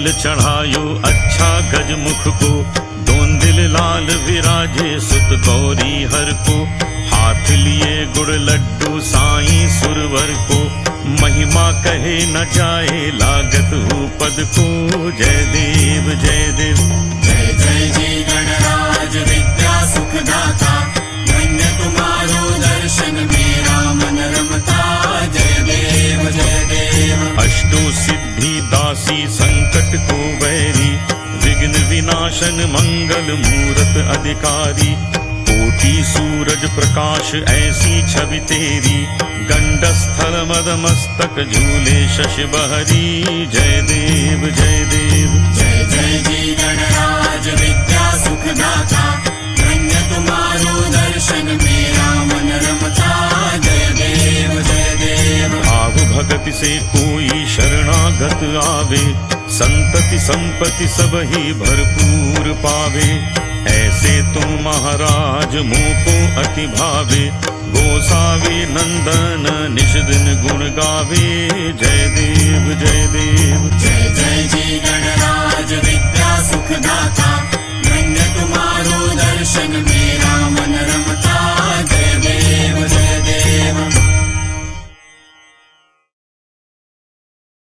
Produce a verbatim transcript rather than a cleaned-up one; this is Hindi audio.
लाल चढ़ायो अच्छा गजमुख को, दोंदिल लाल विराजे सुत गौरी हर को, हाथ लिए गुड़ लड्डू साईं सुरवर को, महिमा कहे न जाए लागत हो पद को। जय देव जय देव जय जय जी गणराज विद्या सुखदाता, धन्य तुम्हारो दर्शन मेरा मन रमता। जय देव जय देव अष्टो सिद्धि दासी संकट को वैरी, विघ्न विनाशन मंगल मूरत अधिकारी, कोटि सूरज प्रकाश ऐसी छवि तेरी, गंडस्थल मद मस्तक झूले शशि बहरी। जय देव जय देव जय जय जी गणराज विद्या सुखदाता, धन्य तुम्हारो दर्शन मेरा मन रमता। जय देव जय देव भाव भगति से कोई शरणागत आवे, संतति संपत्ति सब ही भरपूर पावे, ऐसे तुम महाराज मोको अति भावे, गोसावी नंदन निश दिन गुण गावे। जय देव जय देव जय जय जी गणराज विद्या सुखदाता, धन्य तुम्हारो दर्शन मेरा मन